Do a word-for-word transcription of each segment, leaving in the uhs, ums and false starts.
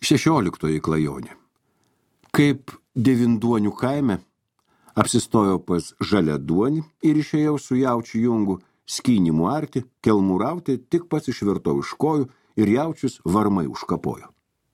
Šešioliktoji klajonė. Kaip Devinduonių kaime apsistojo pas Žaliaduonį ir išėjau su Jaučiu Jungu skynimu arti, kelmų rauti, tik pats išvirtau iš kojų ir Jaučius varmai užkapojo.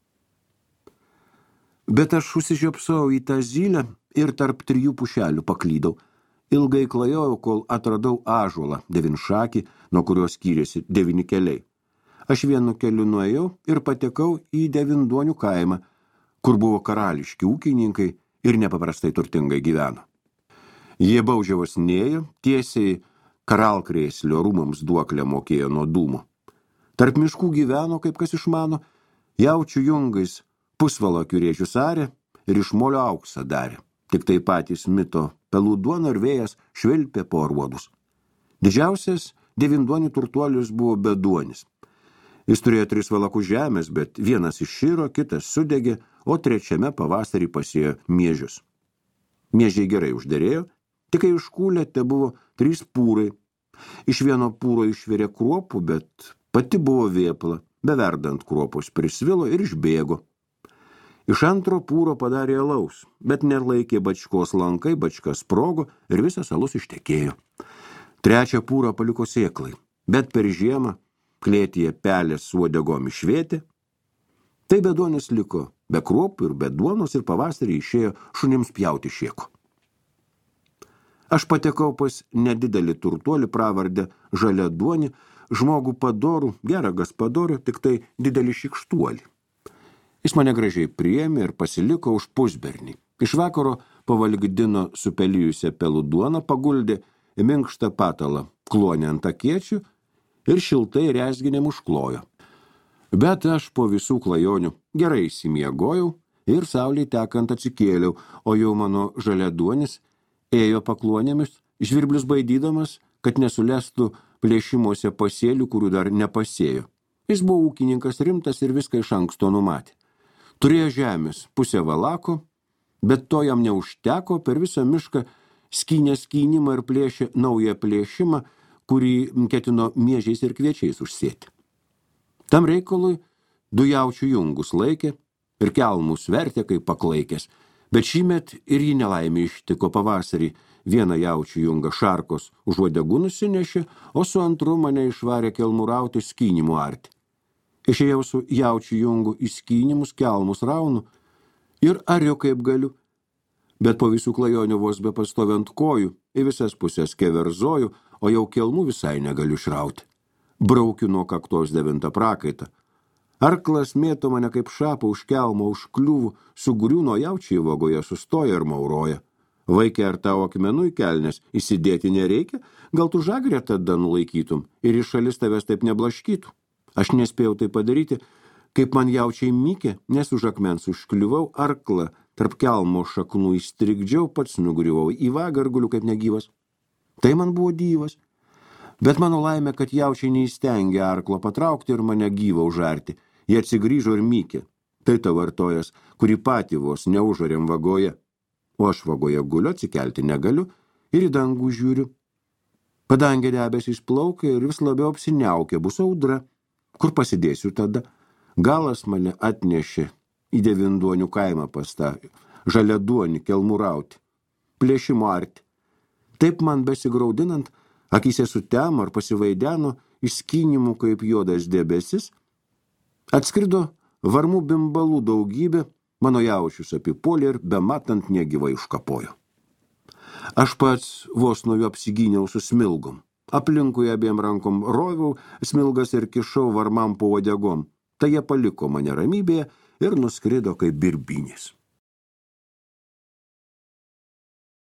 Bet aš užsižiopsojau į tą zylę ir tarp trijų pušelių paklydau. Ilgai klajojau, kol atradau ąžuolą devinšakį, nuo kurios skyrėsi devyni keliai. Aš vienu keliu nuėjau ir patekau į Devinduonių kaimą, kur buvo karališki ūkininkai ir nepaprastai turtingai gyveno. Jie baudžiavos nėjo, tiesiai karalkrėslio rūmams duoklę mokėjo nuo dūmo. Tarp miškų gyveno, kaip kas išmano, Jaučiu Jungais pusvalakių rėžius arė ir iš molio auksą darė. Tik tai patys mito pelų duona ir vėjas švilpė po aruodus. Didžiausias Devinduonių turtuolis buvo Beduonis. Jis turėjo tris valakų žemės, bet vienas išširo, kitas sudegė, o trečiame pavasarį pasėjo miežius. Miežiai gerai užderėjo, tik kai iškūlė, te buvo trys pūrai. Iš vieno pūro išvirė kruopų, bet pati buvo vėpla, beverdant kruopus prisvilo ir išbėgo. Iš antro pūro padarė alaus, bet nelaikė bačkos lankai, bačkas sprogo ir visas alus ištekėjo. Trečią pūrą paliko sėklai, bet per žiemą klėtyje pelės su uodegom išvėtė. Tai Beduonis liko be kruopų ir be duonos ir pavasarį išėjo šunims pjauti šieko. Aš patekau pas nedidelį turtuolį pravardę Žaliaduonį, žmogų padorų, gerą gaspadorių, tik tai didelį šikštuolį. Jis mane gražiai priėmė ir pasiliko už pusbernį. Iš vakaro pavalgdino supelijusią pelų duoną, paguldė į minkštą patalą, klonę ant akiečių ir šiltai rezginėm užklojo. Bet aš po visų klajonių gerai įsimiegojau ir saulei tekant atsikėliau, o jau mano Žaliaduonis ėjo paklonėmis, žvirblius baidydamas, kad nesulestų plėšimuose pasėlių, kurių dar nepasėjo. Jis buvo ūkininkas rimtas ir viską iš anksto numatė. Turėjo žemės pusę valako, bet to jam neužteko, per visą mišką skynė skynimą ir plėšė naują plėšimą, kurį ketino miežiais ir kviečiais užsėti. Tam reikalui du Jaučių Jungus laikė ir kelmus vertė kaip paklaikęs, bet šįmet ir jį nelaimė ištiko pavasarį. Vieną Jaučių Jungą šarkos už uodegų nusinešė, o su antru mane išvarė kelmų rauti skynimų arti. Išėjau su Jaučių Jungu į skynimus, kelmus raunu ir ariu kaip galiu. Bet po visų klajonių vos be pastoviant kojų, į visas pusės keverzoju, o jau kelmų visai negaliu išrauti. Braukiu nuo kaktos devintą prakaitą. Arklas mėto mane kaip šapą už kelmo, už kliūvų, sugriūno Jaučiai vagoje, sustoja ir mauroja. Vaikė, ar tavo akmenų į kelnes įsidėti nereikia, gal tu žagrę tada nulaikytum ir iš šalis tavęs taip neblaškytų. Aš nespėjau tai padaryti, kaip man Jaučiai mykė, nes už akmens užkliuvau arklą, tarp kelmo šaknų įstrigdžiau, pats nugriuvau į vagą ir guliu kaip negyvas. Tai man buvo dyvas. Bet mano laimė, kad Jaučiai neįstengė arklo patraukti ir mane gyvą užarti. Jie atsigrįžo ir mykė. Tai ta vartojas, kurį patį vos neužarėm vagoje. O aš vagoje guliu, atsikelti negaliu ir į dangų žiūriu. Padangė debesys plaukia ir vis labiau apsiniaukė, bus audra. Kur pasidėsiu tada? Galas mane atnešė į Devinduonių kaimą pas tą Žaliaduonį kelmų rauti, plėšimo arti. Taip man besigraudinant, akyse sutemo ar pasivaideno iš skynimų kaip juodas debesis, atskrido varmų bimbalų daugybė, mano Jaučius apipuolė ir bematant negyvai užkapojo. Aš pats vos nuo jo apsigyniau su smilgom. Aplinkui abiem rankom roviau smilgas ir kišau varmam po uodegom. Tai jie paliko mane ramybėje ir nuskrido kaip birbynės.